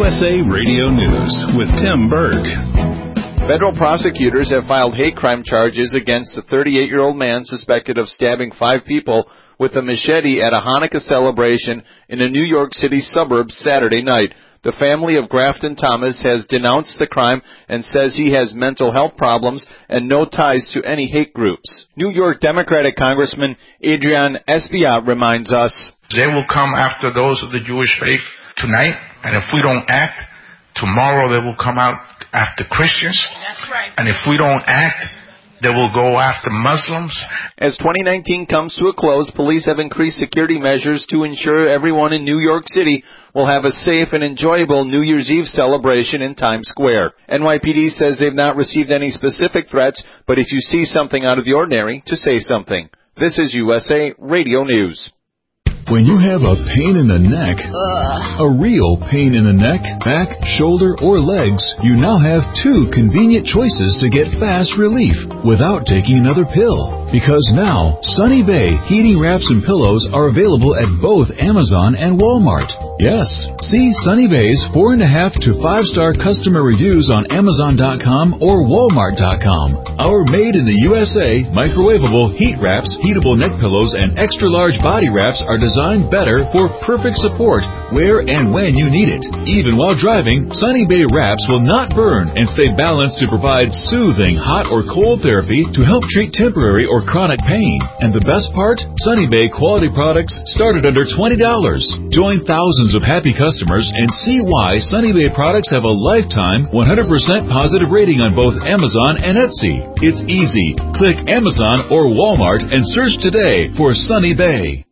USA Radio News with Tim Berg. Federal prosecutors have filed hate crime charges against the 38-year-old man suspected of stabbing 5 people with a machete at a Hanukkah celebration in a New York City suburb Saturday night. The family of Grafton Thomas has denounced the crime and says he has mental health problems and no ties to any hate groups. New York Democratic Congressman Adrian Espaillat reminds us, they will come after those of the Jewish faith tonight, and if we don't act, tomorrow they will come out after Christians. That's right. And if we don't act, they will go after Muslims. As 2019 comes to a close, police have increased security measures to ensure everyone in New York City will have a safe and enjoyable New Year's Eve celebration in Times Square. NYPD says they've not received any specific threats, but if you see something out of the ordinary, to say something. This is USA Radio News. When you have a pain in the neck, a real pain in the neck, back, shoulder, or legs, you now have 2 convenient choices to get fast relief without taking another pill. Because now, Sunny Bay heating wraps and pillows are available at both Amazon and Walmart. Yes, see Sunny Bay's 4.5 to 5-star customer reviews on Amazon.com or Walmart.com. Our made in the USA microwavable heat wraps, heatable neck pillows, and extra large body wraps are designed better for perfect support where and when you need it. Even while driving, Sunny Bay wraps will not burn and stay balanced to provide soothing hot or cold therapy to help treat temporary or chronic pain. And the best part? Sunny Bay quality products start at under $20. Join thousands of happy customers and see why Sunny Bay products have a lifetime 100% positive rating on both Amazon and Etsy. It's easy. Click Amazon or Walmart and search today for Sunny Bay.